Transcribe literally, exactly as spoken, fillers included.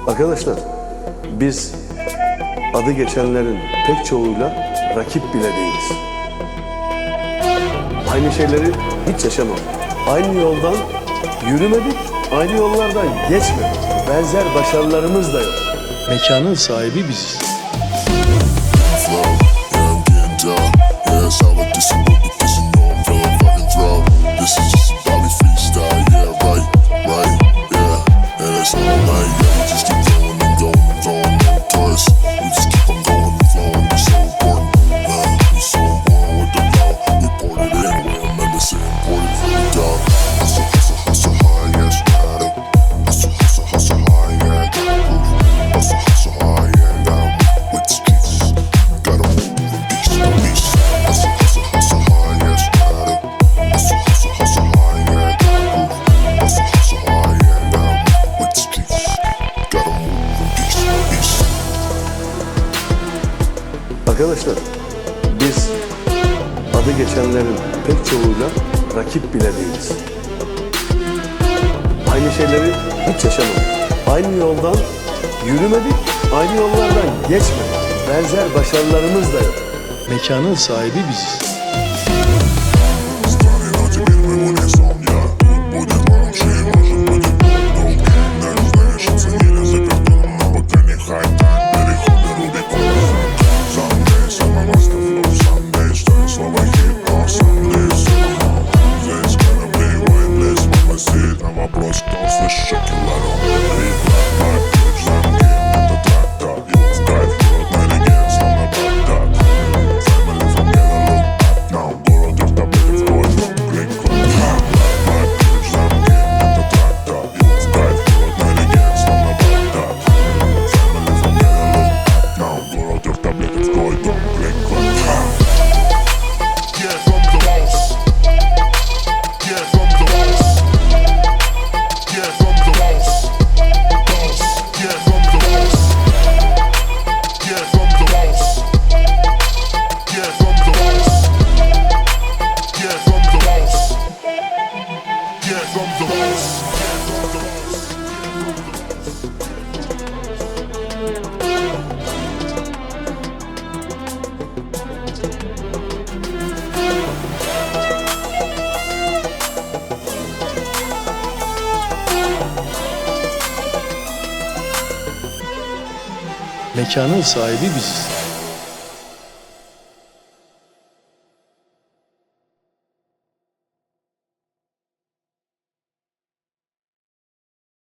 Arkadaşlar, biz adı geçenlerin pek çoğuyla rakip bile değiliz. Aynı şeyleri hiç yaşamadık. Aynı yoldan yürümedik, aynı yollardan geçmedik. Benzer başarılarımız da yok. Mekanın sahibi biziz. Arkadaşlar, biz adı geçenlerin pek çoğuyla rakip bile değiliz. Aynı şeyleri hiç yaşamadık. Aynı yoldan yürümedik, aynı yollardan geçmedik. Benzer başarılarımız da yok. Mekanın sahibi biziz. Mekanın sahibi biziz.